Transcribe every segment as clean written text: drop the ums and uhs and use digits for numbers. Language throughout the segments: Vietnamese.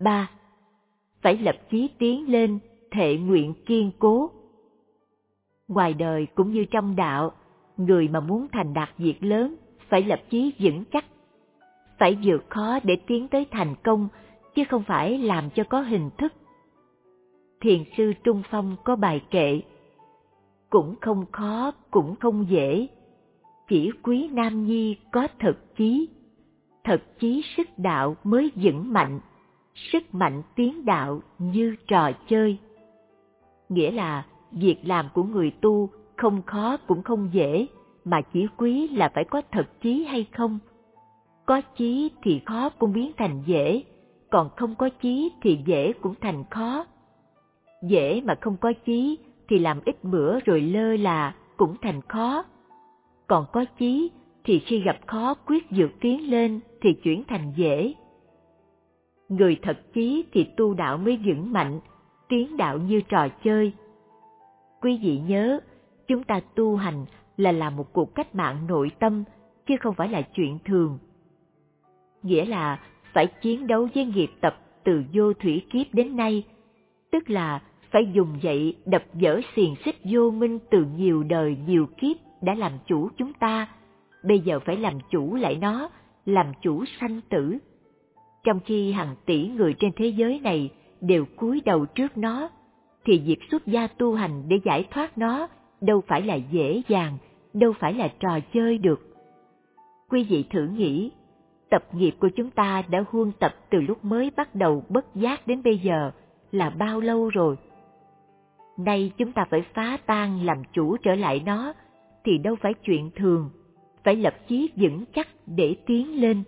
3. Phải lập chí tiến lên, thệ nguyện kiên cố. Ngoài đời cũng như trong đạo, người mà muốn thành đạt việc lớn phải lập chí vững chắc, phải vượt khó để tiến tới thành công, chứ không phải làm cho có hình thức. Thiền sư Trung Phong có bài kệ: cũng không khó, cũng không dễ, chỉ quý nam nhi có thật chí. Thật chí sức đạo mới vững mạnh, sức mạnh tiến đạo như trò chơi. Nghĩa là việc làm của người tu không khó cũng không dễ, mà chỉ quý là phải có thật chí hay không. Có chí thì khó cũng biến thành dễ, còn không có chí thì dễ cũng thành khó. Dễ mà không có chí thì làm ít bữa rồi lơ là cũng thành khó. Còn có chí thì khi gặp khó quyết vượt tiến lên thì chuyển thành dễ. Người thật chí thì tu đạo mới vững mạnh, tiến đạo như trò chơi. Quý vị nhớ, chúng ta tu hành là làm một cuộc cách mạng nội tâm, chứ không phải là chuyện thường. Nghĩa là phải chiến đấu với nghiệp tập từ vô thủy kiếp đến nay, tức là phải dùng dậy đập vỡ xiềng xích vô minh từ nhiều đời nhiều kiếp đã làm chủ chúng ta, bây giờ phải làm chủ lại nó, làm chủ sanh tử. Trong khi hàng tỷ người trên thế giới này đều cúi đầu trước nó, thì việc xuất gia tu hành để giải thoát nó đâu phải là dễ dàng, đâu phải là trò chơi được. Quý vị thử nghĩ, tập nghiệp của chúng ta đã huân tập từ lúc mới bắt đầu bất giác đến bây giờ là bao lâu rồi? Nay chúng ta phải phá tan làm chủ trở lại nó, thì đâu phải chuyện thường, phải lập chí vững chắc để tiến lên.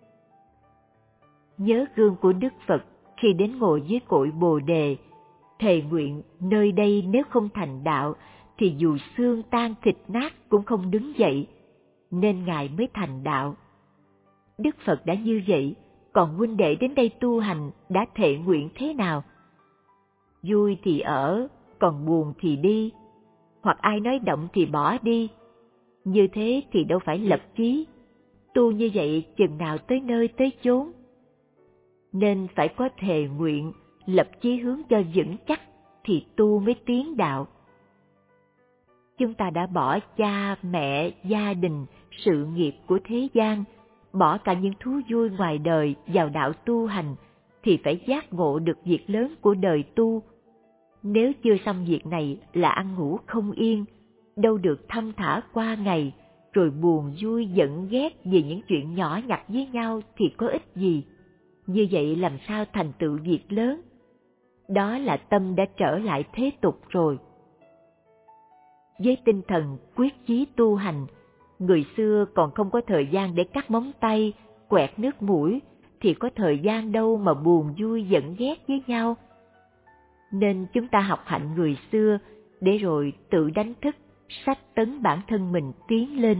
Nhớ gương của Đức Phật khi đến ngồi dưới cội Bồ Đề, thề nguyện nơi đây nếu không thành đạo, thì dù xương tan thịt nát cũng không đứng dậy, nên Ngài mới thành đạo. Đức Phật đã như vậy, còn huynh đệ đến đây tu hành đã thệ nguyện thế nào? Vui thì ở, còn buồn thì đi, hoặc ai nói động thì bỏ đi. Như thế thì đâu phải lập chí, tu như vậy chừng nào tới nơi tới chốn. Nên phải có thề nguyện, lập chí hướng cho vững chắc, thì tu mới tiến đạo. Chúng ta đã bỏ cha, mẹ, gia đình, sự nghiệp của thế gian, bỏ cả những thú vui ngoài đời vào đạo tu hành, thì phải giác ngộ được việc lớn của đời tu. Nếu chưa xong việc này là ăn ngủ không yên, đâu được thong thả qua ngày, rồi buồn vui giận ghét vì những chuyện nhỏ nhặt với nhau thì có ích gì. Như vậy làm sao thành tựu việc lớn? Đó là tâm đã trở lại thế tục rồi. Với tinh thần quyết chí tu hành, người xưa còn không có thời gian để cắt móng tay, quẹt nước mũi, thì có thời gian đâu mà buồn vui giận ghét với nhau. Nên chúng ta học hạnh người xưa, để rồi tự đánh thức, sách tấn bản thân mình tiến lên.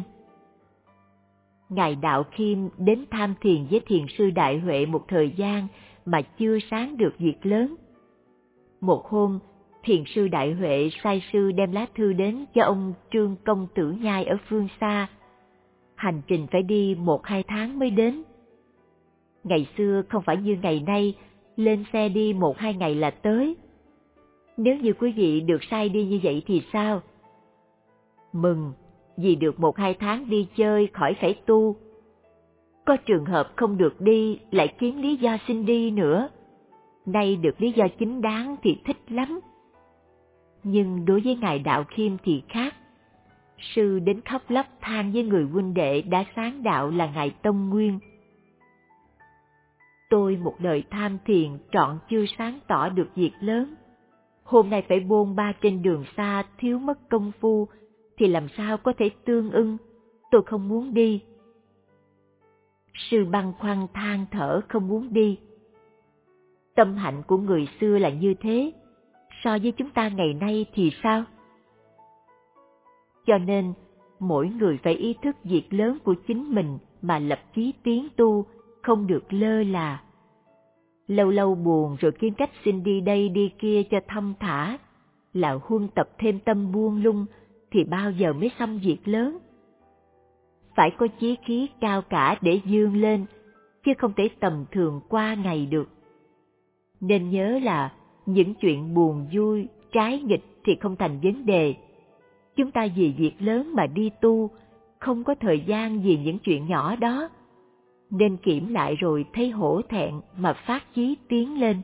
Ngài Đạo Khiêm đến tham thiền với thiền sư Đại Huệ một thời gian mà chưa sáng được việc lớn. Một hôm, thiền sư Đại Huệ sai sư đem lá thư đến cho ông Trương Công Tử Nhai ở phương xa. Hành trình phải đi 1-2 tháng mới đến. Ngày xưa không phải như ngày nay, lên xe đi 1-2 ngày là tới. Nếu như quý vị được sai đi như vậy thì sao? Mừng, vì được 1-2 tháng đi chơi khỏi phải tu. Có trường hợp không được đi lại kiếm lý do xin đi nữa. Nay được lý do chính đáng thì thích lắm. Nhưng đối với Ngài Đạo Khiêm thì khác. Sư đến khóc lóc than với người huynh đệ đã sáng đạo là Ngài Tông Nguyên. Tôi một đời tham thiền trọn chưa sáng tỏ được việc lớn. Hôm nay phải bôn ba trên đường xa thiếu mất công phu, thì làm sao có thể tương ưng, tôi không muốn đi. Sư băn khoăn than thở không muốn đi. Tâm hạnh của người xưa là như thế, so với chúng ta ngày nay thì sao? Cho nên, mỗi người phải ý thức việc lớn của chính mình mà lập chí tiến tu, không được lơ là. Lâu lâu buồn rồi kiếm cách xin đi đây đi kia cho thong thả, là huân tập thêm tâm buông lung, thì bao giờ mới xong việc lớn. Phải có chí khí cao cả để vươn lên, chứ không thể tầm thường qua ngày được. Nên nhớ là những chuyện buồn vui, trái nghịch thì không thành vấn đề. Chúng ta vì việc lớn mà đi tu, không có thời gian vì những chuyện nhỏ đó. Nên kiểm lại rồi thấy hổ thẹn mà phát chí tiến lên.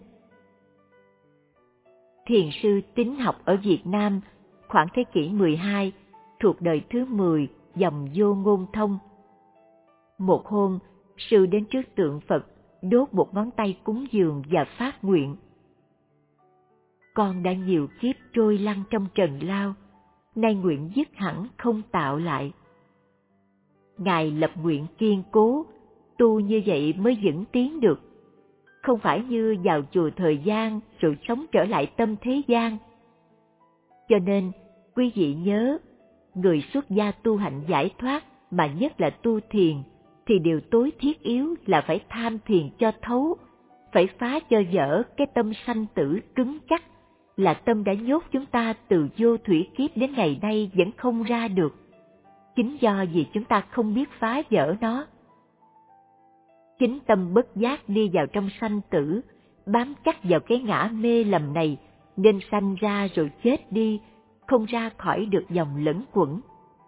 Thiền sư Tín Học ở Việt Nam khoảng thế kỷ 12, thuộc đời thứ 10, dòng Vô Ngôn Thông. Một hôm, sư đến trước tượng Phật, đốt một ngón tay cúng dường và phát nguyện. Con đã nhiều kiếp trôi lăn trong trần lao, nay nguyện dứt hẳn không tạo lại. Ngài lập nguyện kiên cố, tu như vậy mới vững tiến được. Không phải như vào chùa thời gian rồi sống trở lại tâm thế gian. Cho nên, quý vị nhớ, người xuất gia tu hạnh giải thoát mà nhất là tu thiền, thì điều tối thiết yếu là phải tham thiền cho thấu, phải phá cho vỡ cái tâm sanh tử cứng chắc, là tâm đã nhốt chúng ta từ vô thủy kiếp đến ngày nay vẫn không ra được. Chính do vì chúng ta không biết phá vỡ nó. Chính tâm bất giác đi vào trong sanh tử, bám chắc vào cái ngã mê lầm này, nên sanh ra rồi chết đi, không ra khỏi được dòng lẫn quẩn.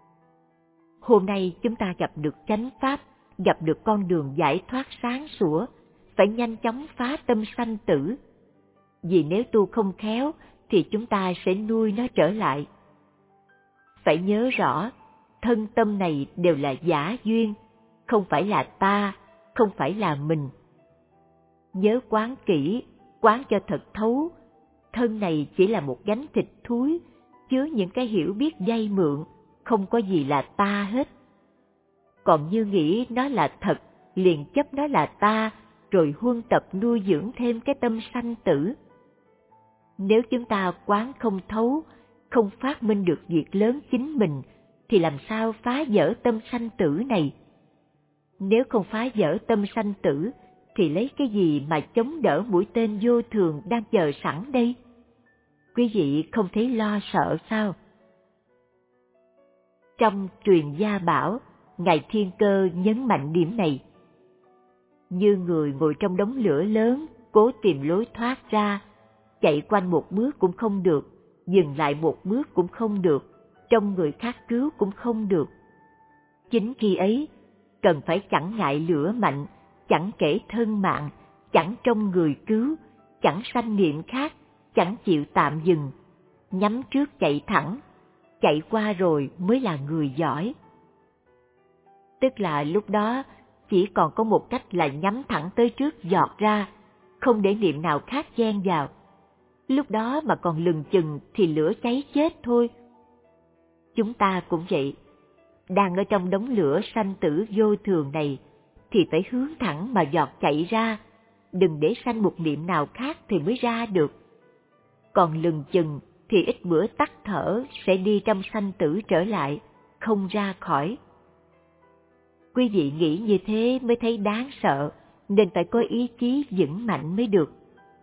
Hôm nay chúng ta gặp được chánh pháp, gặp được con đường giải thoát sáng sủa, phải nhanh chóng phá tâm sanh tử. Vì nếu tu không khéo, thì chúng ta sẽ nuôi nó trở lại. Phải nhớ rõ, thân tâm này đều là giả duyên, không phải là ta, không phải là mình. Nhớ quán kỹ, quán cho thật thấu, thân này chỉ là một gánh thịt thúi, chứa những cái hiểu biết vay mượn, không có gì là ta hết. Còn như nghĩ nó là thật, liền chấp nó là ta, rồi huân tập nuôi dưỡng thêm cái tâm sanh tử. Nếu chúng ta quán không thấu, không phát minh được việc lớn chính mình, thì làm sao phá vỡ tâm sanh tử này? Nếu không phá vỡ tâm sanh tử, thì lấy cái gì mà chống đỡ mũi tên vô thường đang chờ sẵn đây? Quý vị không thấy lo sợ sao? Trong Truyền Gia Bảo, Ngài Thiên Cơ nhấn mạnh điểm này. Như người ngồi trong đống lửa lớn, cố tìm lối thoát ra, chạy quanh một bước cũng không được, dừng lại một bước cũng không được, trông người khác cứu cũng không được. Chính khi ấy, cần phải chẳng ngại lửa mạnh, chẳng kể thân mạng, chẳng trông người cứu, chẳng sanh niệm khác, chẳng chịu tạm dừng, nhắm trước chạy thẳng, chạy qua rồi mới là người giỏi. Tức là lúc đó chỉ còn có một cách là nhắm thẳng tới trước giọt ra, không để niệm nào khác chen vào. Lúc đó mà còn lừng chừng thì lửa cháy chết thôi. Chúng ta cũng vậy, đang ở trong đống lửa sanh tử vô thường này, thì phải hướng thẳng mà giọt chạy ra, đừng để sanh một niệm nào khác thì mới ra được. Còn lừng chừng thì ít bữa tắt thở sẽ đi trong sanh tử trở lại, không ra khỏi. Quý vị nghĩ như thế mới thấy đáng sợ, nên phải có ý chí vững mạnh mới được.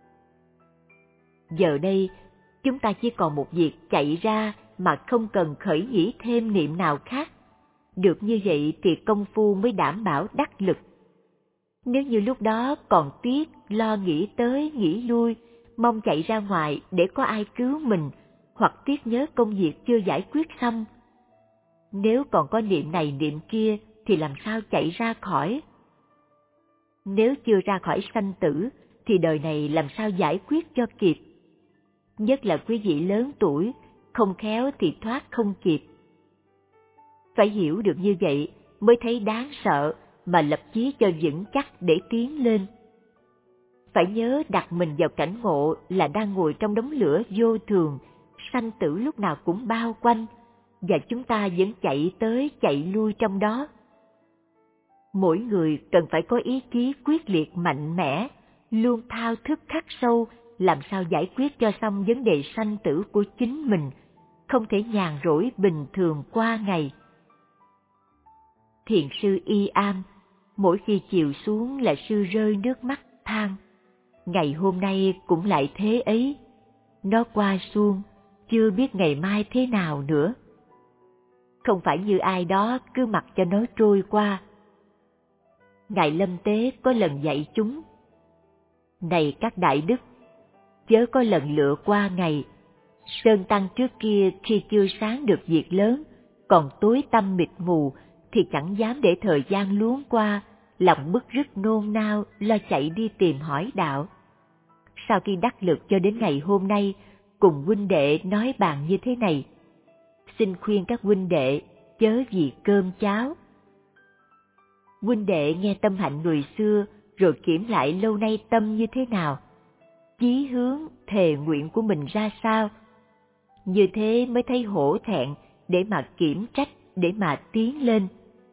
Giờ đây, chúng ta chỉ còn một việc chạy ra mà không cần khởi nghĩ thêm niệm nào khác. Được như vậy thì công phu mới đảm bảo đắc lực. Nếu như lúc đó còn tiếc, lo nghĩ tới, nghĩ lui, mong chạy ra ngoài để có ai cứu mình, hoặc tiếc nhớ công việc chưa giải quyết xong. Nếu còn có niệm này niệm kia thì làm sao chạy ra khỏi? Nếu chưa ra khỏi sanh tử thì đời này làm sao giải quyết cho kịp? Nhất là quý vị lớn tuổi, không khéo thì thoát không kịp. Phải hiểu được như vậy mới thấy đáng sợ mà lập chí cho vững chắc để tiến lên. Phải nhớ đặt mình vào cảnh ngộ là đang ngồi trong đống lửa vô thường, sanh tử lúc nào cũng bao quanh, và chúng ta vẫn chạy tới chạy lui trong đó. Mỗi người cần phải có ý chí quyết liệt mạnh mẽ, luôn thao thức khắc sâu làm sao giải quyết cho xong vấn đề sanh tử của chính mình, không thể nhàn rỗi bình thường qua ngày. Thiền sư Y Am, mỗi khi chiều xuống là sư rơi nước mắt than. Ngày hôm nay cũng lại thế ấy, nó qua suông, chưa biết ngày mai thế nào nữa. Không phải như ai đó cứ mặc cho nó trôi qua. Ngài Lâm Tế có lần dạy chúng: Này các đại đức, chớ có lần lựa qua ngày. Sơn tăng trước kia khi chưa sáng được việc lớn, còn tối tăm mịt mù, thì chẳng dám để thời gian luống qua, lòng bứt rứt nôn nao lo chạy đi tìm hỏi đạo. Sau khi đắc lực cho đến ngày hôm nay, cùng huynh đệ nói bàn như thế này: xin khuyên các huynh đệ chớ vì cơm cháo. Huynh đệ nghe tâm hạnh người xưa, rồi kiểm lại lâu nay tâm như thế nào, chí hướng thề nguyện của mình ra sao. Như thế mới thấy hổ thẹn để mà kiểm trách, để mà tiến lên.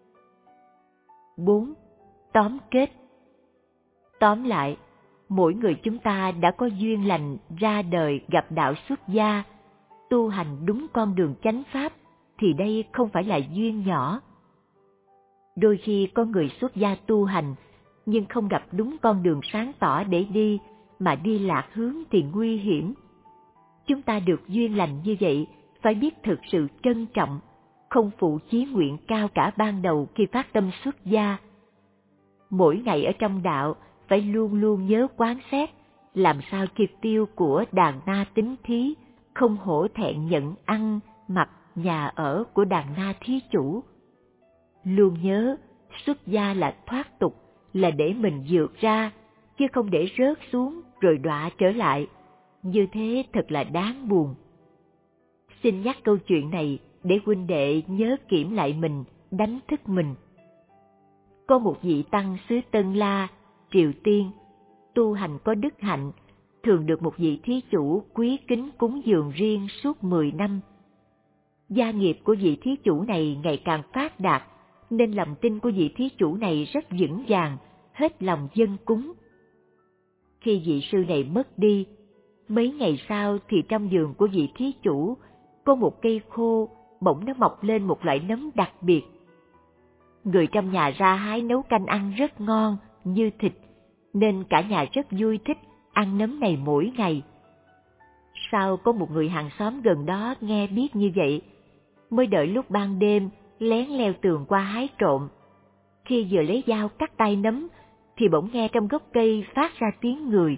4. Tóm kết. Tóm lại, mỗi người chúng ta đã có duyên lành ra đời gặp đạo xuất gia, tu hành đúng con đường chánh pháp, thì đây không phải là duyên nhỏ. Đôi khi có người xuất gia tu hành, nhưng không gặp đúng con đường sáng tỏ để đi, mà đi lạc hướng thì nguy hiểm. Chúng ta được duyên lành như vậy, phải biết thực sự trân trọng, không phụ chí nguyện cao cả ban đầu khi phát tâm xuất gia. Mỗi ngày ở trong đạo, phải luôn luôn nhớ quán xét, làm sao kịp tiêu của đàn na tính thí, không hổ thẹn nhận ăn, mặc, nhà ở của đàn na thí chủ. Luôn nhớ, xuất gia là thoát tục, là để mình vượt ra, chứ không để rớt xuống rồi đọa trở lại. Như thế thật là đáng buồn. Xin nhắc câu chuyện này để huynh đệ nhớ kiểm lại mình, đánh thức mình. Có một vị tăng xứ Tân La, Triều Tiên, tu hành có đức hạnh, thường được một vị thí chủ quý kính cúng dường riêng suốt 10 năm. Gia nghiệp của vị thí chủ này ngày càng phát đạt, nên lòng tin của vị thí chủ này rất vững vàng, hết lòng dâng cúng. Khi vị sư này mất đi, mấy ngày sau thì trong vườn của vị thí chủ có một cây khô, bỗng nó mọc lên một loại nấm đặc biệt. Người trong nhà ra hái nấu canh ăn rất ngon, như thịt, nên cả nhà rất vui thích ăn nấm này mỗi ngày. Sau có một người hàng xóm gần đó nghe biết như vậy, mới đợi lúc ban đêm lén leo tường qua hái trộm. Khi vừa lấy dao cắt tay nấm, thì bỗng nghe trong gốc cây phát ra tiếng người.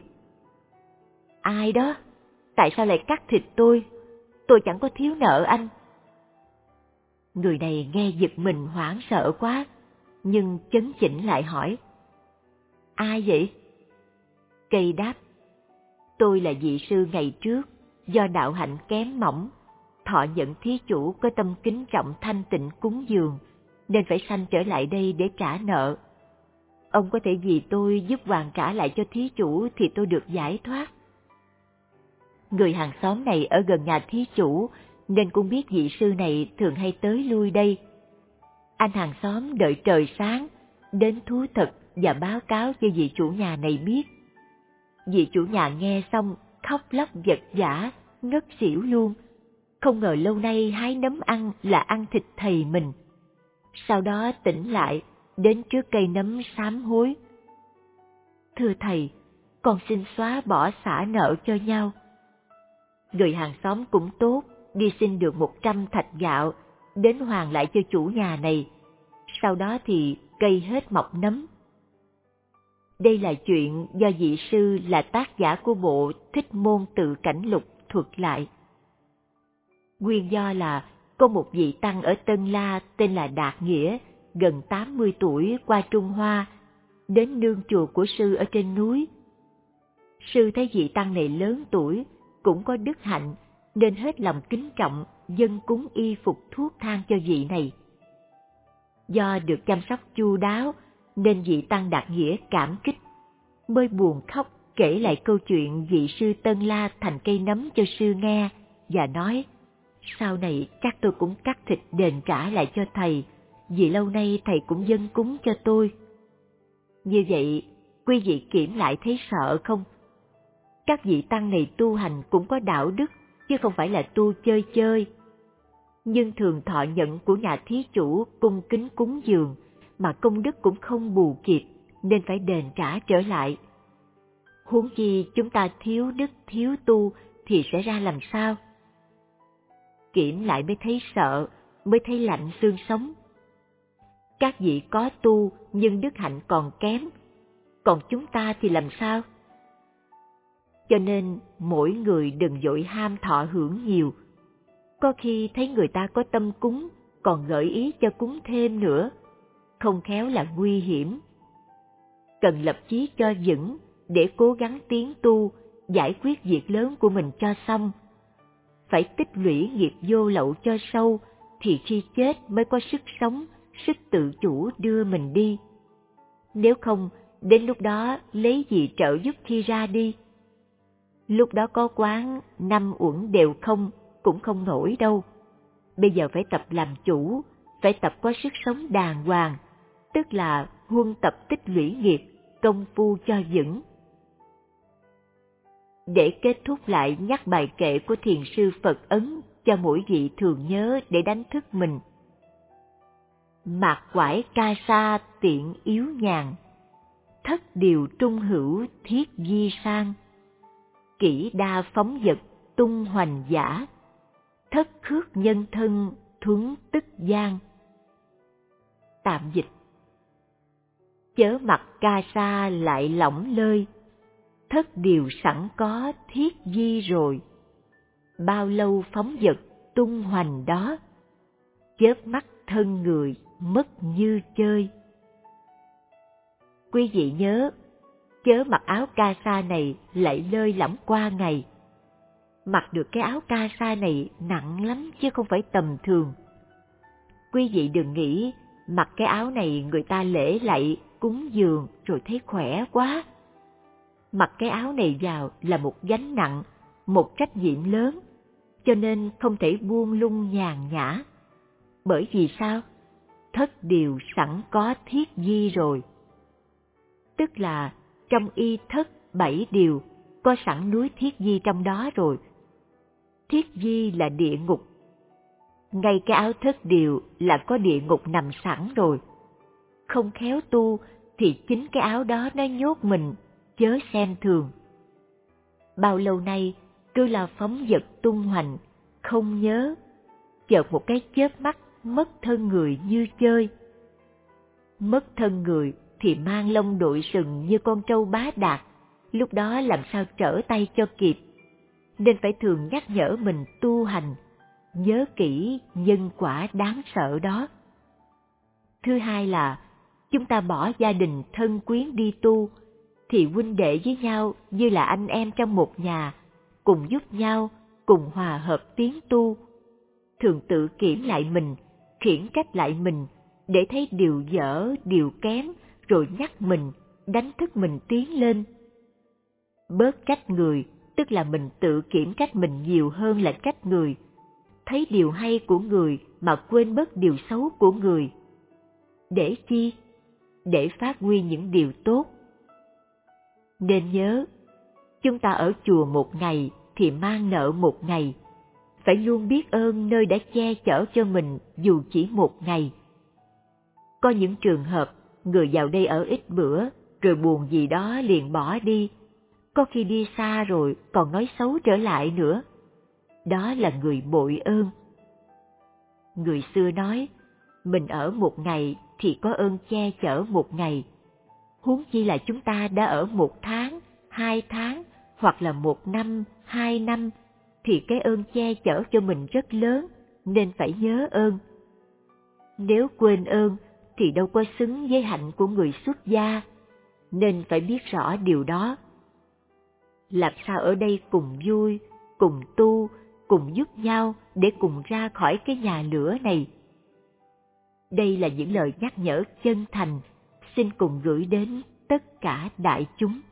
Ai đó? Tại sao lại cắt thịt tôi? Tôi chẳng có thiếu nợ anh. Người này nghe giật mình hoảng sợ quá, nhưng chấn chỉnh lại hỏi: ai vậy? Cây đáp: tôi là vị sư ngày trước, do đạo hạnh kém mỏng, thọ nhận thí chủ có tâm kính trọng thanh tịnh cúng dường, nên phải sanh trở lại đây để trả nợ. Ông có thể vì tôi giúp hoàn trả lại cho thí chủ thì tôi được giải thoát. Người hàng xóm này ở gần nhà thí chủ, nên cũng biết vị sư này thường hay tới lui đây. Anh hàng xóm đợi trời sáng, đến thú thật và báo cáo cho vị chủ nhà này biết. Vị chủ nhà nghe xong khóc lóc vật vã, ngất xỉu luôn. Không ngờ lâu nay hái nấm ăn là ăn thịt thầy mình. Sau đó tỉnh lại, đến trước cây nấm sám hối: thưa thầy, con xin xóa bỏ xả nợ cho nhau. Người hàng xóm cũng tốt, đi xin được 100 thạch gạo, đến hoàn lại cho chủ nhà này. Sau đó thì cây hết mọc nấm. Đây là chuyện do vị sư là tác giả của bộ Thích Môn Tự Cảnh Lục thuật lại. Nguyên do là có một vị tăng ở Tân La tên là Đạt Nghĩa, gần 80 tuổi, qua Trung Hoa, đến nương chùa của sư ở trên núi. Sư thấy vị tăng này lớn tuổi, cũng có đức hạnh, nên hết lòng kính trọng, dâng cúng y phục thuốc thang cho vị này. Do được chăm sóc chu đáo, nên vị tăng Đạt Nghĩa cảm kích, mới buồn khóc kể lại câu chuyện vị sư Tân La thành cây nấm cho sư nghe, và nói: sau này chắc tôi cũng cắt thịt đền trả lại cho thầy, vì lâu nay thầy cũng dâng cúng cho tôi. Như vậy, quý vị kiểm lại thấy sợ không? Các vị tăng này tu hành cũng có đạo đức, chứ không phải là tu chơi chơi. Nhưng thường thọ nhận của nhà thí chủ cung kính cúng dường, mà công đức cũng không bù kịp, nên phải đền trả trở lại. Huống chi chúng ta thiếu đức thiếu tu thì sẽ ra làm sao? Kiểm lại mới thấy sợ, mới thấy lạnh xương sống. Các vị có tu nhưng đức hạnh còn kém, còn chúng ta thì làm sao? cho nên mỗi người đừng vội ham thọ hưởng nhiều. Có khi thấy người ta có tâm cúng, còn gợi ý cho cúng thêm nữa, không khéo là nguy hiểm. Cần lập chí cho vững để cố gắng tiến tu, giải quyết việc lớn của mình cho xong. Phải tích lũy nghiệp vô lậu cho sâu, thì khi chết mới có sức sống, sức tự chủ đưa mình đi. Nếu không, đến lúc đó lấy gì trợ giúp khi ra đi? Lúc đó có quán 5 uẩn đều không, cũng không nổi đâu. Bây giờ phải tập làm chủ, phải tập có sức sống đàng hoàng, tức là huân tập tích lũy nghiệp, công phu cho vững. Để kết thúc lại nhắc bài kệ của thiền sư Phật Ấn cho mỗi vị thường nhớ để đánh thức mình. Mạc quải ca sa tiện yếu nhàn, thất điều trung hữu thiết di sang. Kỹ đa phóng vật tung hoành giả, thất khước nhân thân thuấn tức gian. Tạm dịch: chớ mặc ca sa lại lỏng lơi, thất điều sẵn có thiết di rồi. Bao lâu phóng vật tung hoành đó, chớp mắt thân người mất như chơi. Quý vị nhớ, chớ mặc áo ca sa này lại lơi lỏng qua ngày. Mặc được cái áo ca sa này nặng lắm chứ không phải tầm thường. Quý vị đừng nghĩ mặc cái áo này người ta lễ lạy, cúng dường rồi thấy khỏe quá. Mặc cái áo này vào là một gánh nặng, một trách nhiệm lớn, cho nên không thể buông lung nhàn nhã. Bởi vì sao? Thất điều sẵn có thiết di rồi. Tức là trong y thất 7 điều có sẵn núi thiết di trong đó rồi. Thiết di là địa ngục. Ngay cái áo thất điều là có địa ngục nằm sẵn rồi. Không khéo tu thì chính cái áo đó nó nhốt mình, chớ xem thường. Bao lâu nay cứ là phóng vật tung hoành, không nhớ, chợt một cái chớp mắt mất thân người như chơi. Mất thân người thì mang lông đội sừng như con trâu bá đạt, lúc đó làm sao trở tay cho kịp. Nên phải thường nhắc nhở mình tu hành, nhớ kỹ nhân quả đáng sợ đó. Thứ hai là, chúng ta bỏ gia đình thân quyến đi tu, thì huynh đệ với nhau như là anh em trong một nhà, cùng giúp nhau, cùng hòa hợp tiến tu. Thường tự kiểm lại mình, khiển trách lại mình, để thấy điều dở, điều kém, rồi nhắc mình, đánh thức mình tiến lên. Bớt trách người, tức là mình tự kiểm trách mình nhiều hơn là trách người. Thấy điều hay của người mà quên mất điều xấu của người. Để chi? Để phát huy những điều tốt. Nên nhớ, chúng ta ở chùa một ngày thì mang nợ một ngày. Phải luôn biết ơn nơi đã che chở cho mình dù chỉ một ngày. Có những trường hợp người vào đây ở ít bữa rồi buồn gì đó liền bỏ đi. Có khi đi xa rồi còn nói xấu trở lại nữa. Đó là người bội ơn. Người xưa nói, mình ở một ngày thì có ơn che chở một ngày. Huống chi là chúng ta đã ở 1 tháng, 2 tháng, hoặc là 1 năm, 2 năm, thì cái ơn che chở cho mình rất lớn, nên phải nhớ ơn. Nếu quên ơn thì đâu có xứng với hạnh của người xuất gia, nên phải biết rõ điều đó. Làm sao ở đây cùng vui, cùng tu, cùng giúp nhau để cùng ra khỏi cái nhà lửa này. Đây là những lời nhắc nhở chân thành, xin cùng gửi đến tất cả đại chúng.